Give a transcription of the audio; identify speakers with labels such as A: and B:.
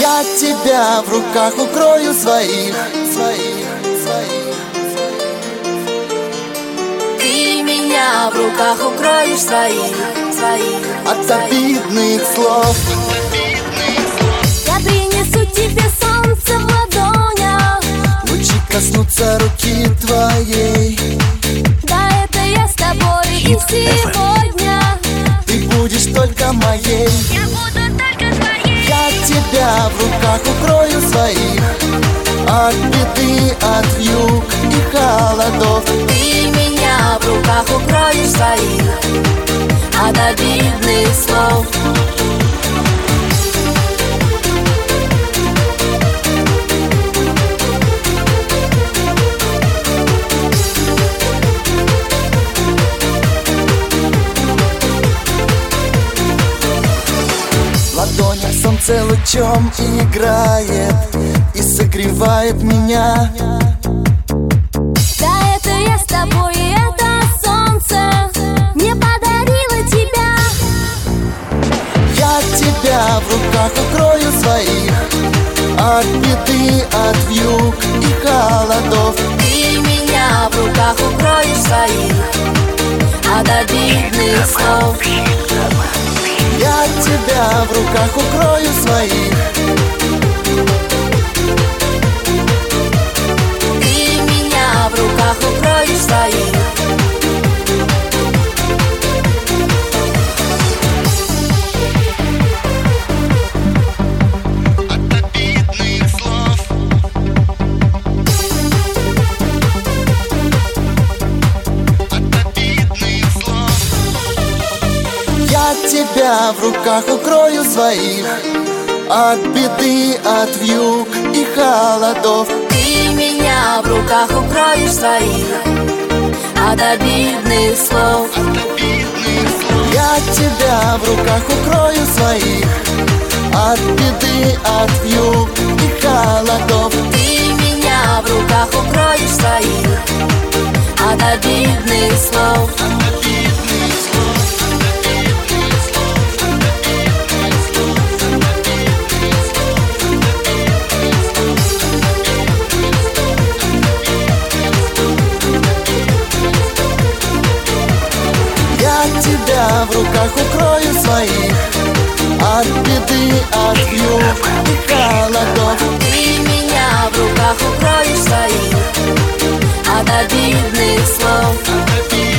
A: Я тебя в руках укрою своих.
B: Ты меня в руках укроешь своих.
A: От обидных слов.
B: Я принесу тебе солнце в ладонях.
A: Лучи коснутся руки твоей.
B: Да, это я с тобой и сегодня.
A: Ты будешь только моей.
B: Я буду только твоей.
A: Я тебя в руках укрою своих. От беды, от вьюг и холодов.
B: Ты меня в руках укроешь своих. От обидных слов.
A: В ладонях солнце лучом играет и согревает меня.
B: Да, это я с тобой, и это солнце мне подарило тебя.
A: Я тебя в руках укрою своих. От беды, от вьюг и холодов.
B: Ты меня в руках укроешь своих. От обидных слов.
A: Я тебя в руках укрою своих.
B: Ты меня в руках укроешь своих.
A: Я тебя в руках укрою своих. От беды, от вьюг и холодов.
B: Ты меня в руках укроешь своих. От обидных слов.
A: Я тебя в руках укрою своих. От беды, от вьюг и холодов.
B: Ты меня в руках укроешь своих. От обидных слов.
A: Я тебя в руках укрою своих. От беды, от вьюг и холодов.
B: Ты меня в руках укроешь своих. От обидных слов.